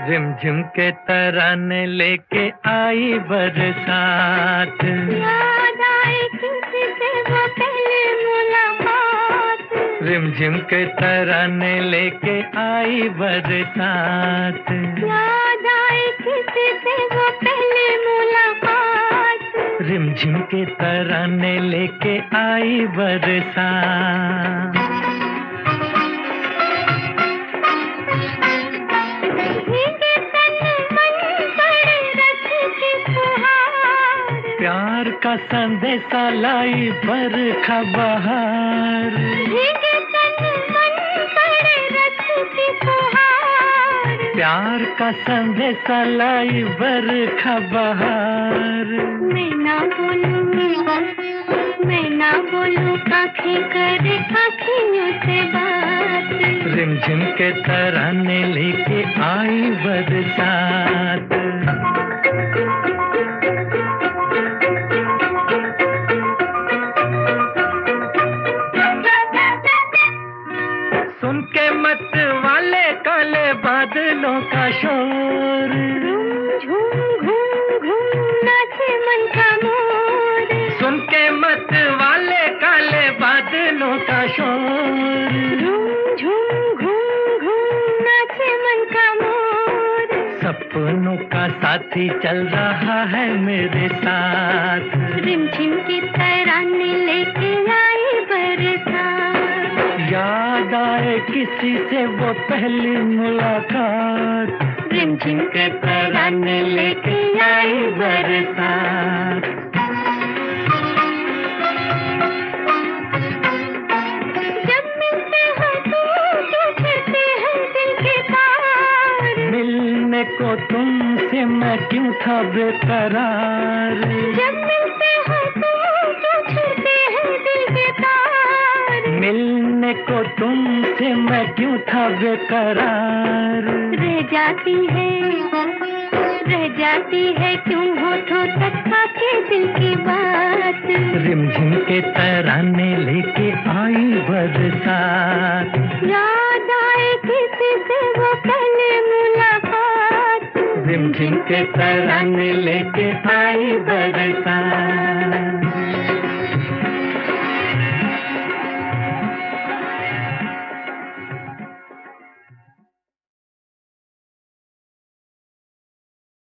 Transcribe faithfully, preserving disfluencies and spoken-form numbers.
रिमझिम के तराने लेके आई बरसात, याद आए किसी से वो पहली मुलाकात। रिमझिम के तराने लेके आई बरसात, याद आए किसी से वो पहली मुलाकात। रिमझिम के तराने लेके आई बरसात। प्यार का संदेशा लाई बरखा बहार, प्यार का संदेशा लाई बरखा बहार। मैं ना बोलूं, मैं ना बोलूं, आँखें करे आँखियों से बात। रिमझिम के तराने लेके आई बरसात, सुन के मत वाले काले बादलों का शोर, झूम घूम घूम नाचे मन का मोर। सुन के मत वाले काले बादलों का शोर, झूम घूम घूम नाचे मन का मोर। सपनों का साथी चल रहा है मेरे साथ, रिमझिम की तराने लेके आई बरसात। याद आए किसी से वो पहली मुलाकात, रिमझिम के तराने लेके आई बरसात। जब मिलते हैं तो टूटते हैं दिल के तार, मिलने को तुमसे मैं क्यों था बेकरार। जब मिलते हैं तो टूटते हैं दिल के तार, मिलने को तुमसे मैं क्यों था बेकरार। रह जाती है, रह जाती है क्यों होठों तक आके दिल की बात। रिमझिम के तराने लेके आई बरसात, याद आए किसी से वो पहली मुलाकात। रिमझिम के तराने लेके आई बरसात।